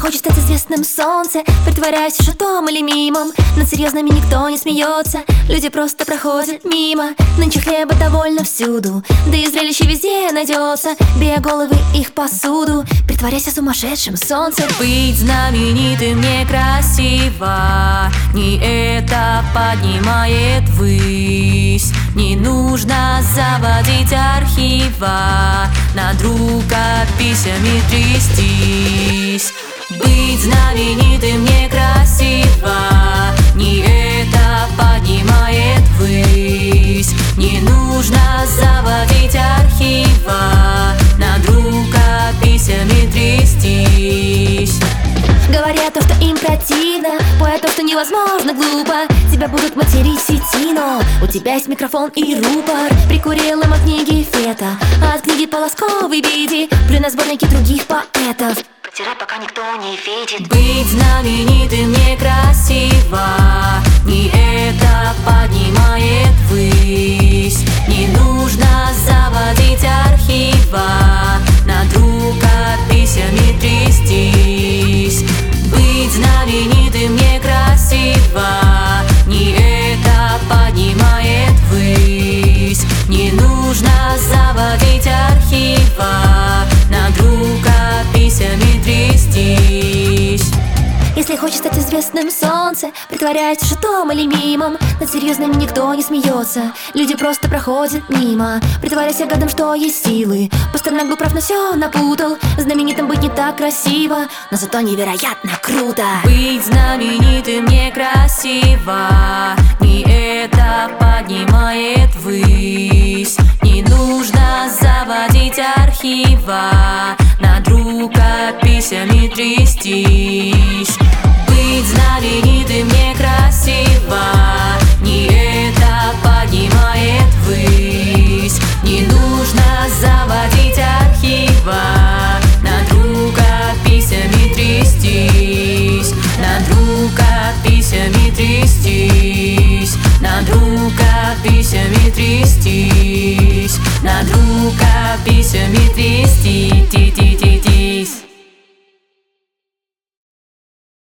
хочешь стать известным, солнце, притворяйся шутом или мимом. Над серьезными никто не смеется, люди просто проходят мимо. Нынче хлеба довольно всюду, да и зрелище везде найдется. Бей головы их посуду, притворяйся сумасшедшим, солнце. Быть знаменитым некрасиво, не это поднимает ввысь. Не нужно заводить архива, над рукописями трястись. Быть знаменитым некрасиво, не это поднимает ввысь. Не нужно заводить архива, над рукописями трястись. Говорят то, что им противно, поют то, что невозможно, глупо. Тебя будут материть в сети, но у тебя есть микрофон и рупор. Прикурил им от книги фета, а от книги Полосковой биди. Плюй на сборники других поэтов, протирай, пока никто не видит. Быть знаменитым некрасиво, не это поднимает ввысь. Не нужно заводить архива, над рукописями трястись. Быть знаменитым некрасиво, не это поднимает ввысь. Не нужно заводить архива, над рукописями трястись. Если хочешь стать известным, солнце, притворяйся шутом или мимом. Над серьезными никто не смеется, люди просто проходят мимо. Притворяйся гадом, что есть силы, Пастернак был прав, но все напутал. Знаменитым быть не так красиво, но зато невероятно круто. Быть знаменитым некрасиво, не это поднимает ввысь. Не нужно заводить архива, над рукописями трястись. Быть знаменитым некрасиво, не это поднимает ввысь. Не нужно заводить архива, над рукописями трястись. Над рукописями трястись. Над рукописями трястись. Над рукописями трястись.